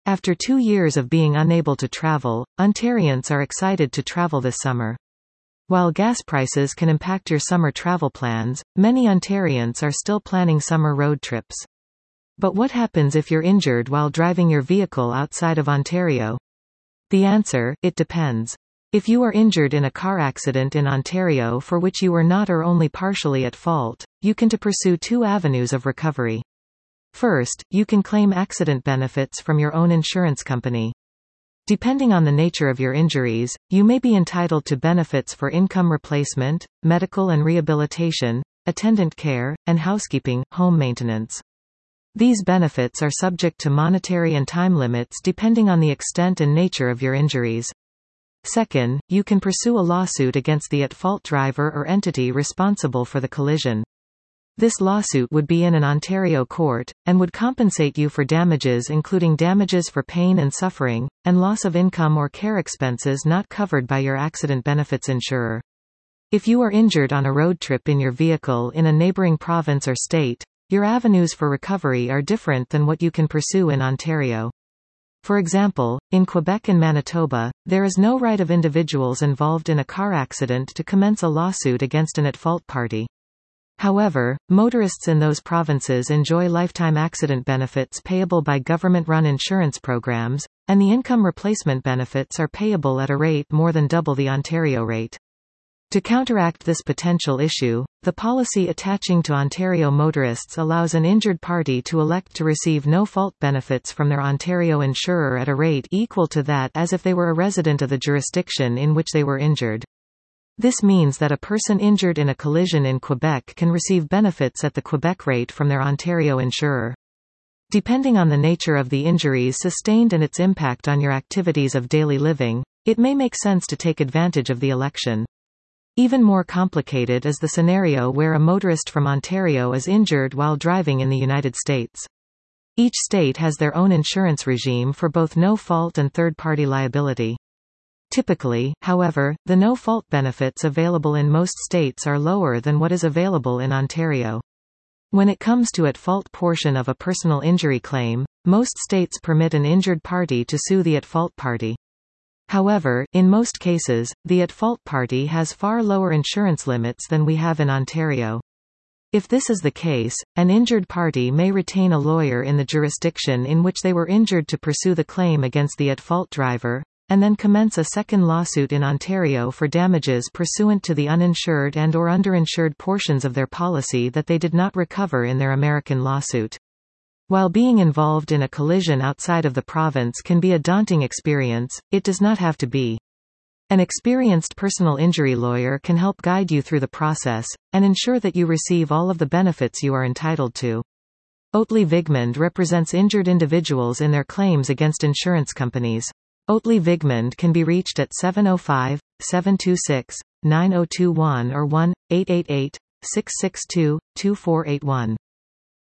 After 2 years of being unable to travel, Ontarians are excited to travel this summer. While gas prices can impact your summer travel plans, many Ontarians are still planning summer road trips. But what happens if you're injured while driving your vehicle outside of Ontario? The answer: it depends. If you are injured in a car accident in Ontario for which you were not or only partially at fault, you can pursue 2 avenues of recovery. First, you can claim accident benefits from your own insurance company. Depending on the nature of your injuries, you may be entitled to benefits for income replacement, medical and rehabilitation, attendant care, and housekeeping, home maintenance. These benefits are subject to monetary and time limits depending on the extent and nature of your injuries. Second, you can pursue a lawsuit against the at-fault driver or entity responsible for the collision. This lawsuit would be in an Ontario court, and would compensate you for damages including damages for pain and suffering, and loss of income or care expenses not covered by your accident benefits insurer. If you are injured on a road trip in your vehicle in a neighbouring province or state, your avenues for recovery are different than what you can pursue in Ontario. For example, in Quebec and Manitoba, there is no right of individuals involved in a car accident to commence a lawsuit against an at-fault party. However, motorists in those provinces enjoy lifetime accident benefits payable by government-run insurance programs, and the income replacement benefits are payable at a rate more than double the Ontario rate. To counteract this potential issue, the policy attaching to Ontario motorists allows an injured party to elect to receive no-fault benefits from their Ontario insurer at a rate equal to that as if they were a resident of the jurisdiction in which they were injured. This means that a person injured in a collision in Quebec can receive benefits at the Quebec rate from their Ontario insurer. Depending on the nature of the injuries sustained and its impact on your activities of daily living, it may make sense to take advantage of the election. Even more complicated is the scenario where a motorist from Ontario is injured while driving in the United States. Each state has their own insurance regime for both no-fault and third-party liability. Typically, however, the no-fault benefits available in most states are lower than what is available in Ontario. When it comes to at-fault portion of a personal injury claim, most states permit an injured party to sue the at-fault party. However, in most cases, the at-fault party has far lower insurance limits than we have in Ontario. If this is the case, an injured party may retain a lawyer in the jurisdiction in which they were injured to pursue the claim against the at-fault driver, and then commence a second lawsuit in Ontario for damages pursuant to the uninsured and/or underinsured portions of their policy that they did not recover in their American lawsuit. While being involved in a collision outside of the province can be a daunting experience, it does not have to be. An experienced personal injury lawyer can help guide you through the process, and ensure that you receive all of the benefits you are entitled to. Oatley Vigmond represents injured individuals in their claims against insurance companies. Oatley Vigmond can be reached at 705-726-9021 or 1-888-662-2481.